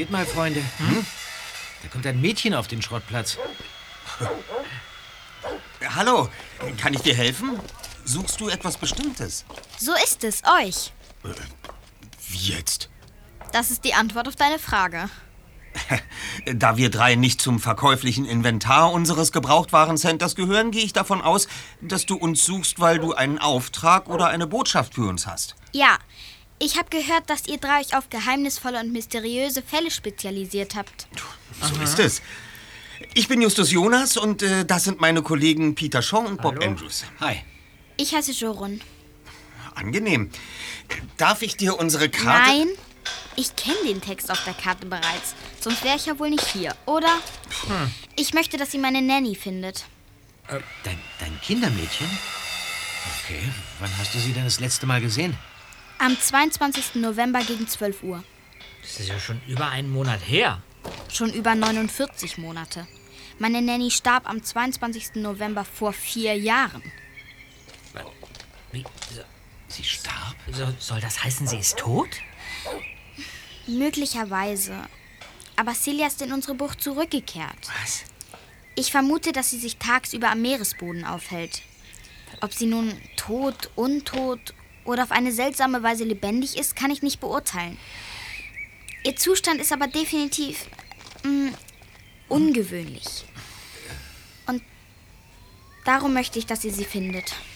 Seht mal, Freunde. Da kommt ein Mädchen auf den Schrottplatz. Hallo, kann ich dir helfen? Suchst du etwas Bestimmtes? So ist es, euch. Wie jetzt? Das ist die Antwort auf deine Frage. Da wir drei nicht zum verkäuflichen Inventar unseres Gebrauchtwarencenters gehören, gehe ich davon aus, dass du uns suchst, weil du einen Auftrag oder eine Botschaft für uns hast. Ja, ich habe gehört, dass ihr drei euch auf geheimnisvolle und mysteriöse Fälle spezialisiert habt. So ist es. Ich bin Justus Jonas und das sind meine Kollegen Peter Shaw und Bob Andrews. Hi. Ich heiße Jorun. Angenehm. Darf ich dir unsere Karte... Nein, ich kenne den Text auf der Karte bereits. Sonst wäre ich ja wohl nicht hier, oder? Ich möchte, dass sie meine Nanny findet. Dein Kindermädchen? Okay, wann hast du sie denn das letzte Mal gesehen? Am 22. November gegen 12 Uhr. Das ist ja schon über einen Monat her. Schon über 49 Monate. Meine Nanny starb am 22. November vor 4 Jahren. Wie? Sie starb? Soll das heißen, sie ist tot? Möglicherweise. Aber Celia ist in unsere Bucht zurückgekehrt. Was? Ich vermute, dass sie sich tagsüber am Meeresboden aufhält. Ob sie nun tot, untot oder auf eine seltsame Weise lebendig ist, kann ich nicht beurteilen. Ihr Zustand ist aber definitiv ungewöhnlich. Und darum möchte ich, dass ihr sie findet.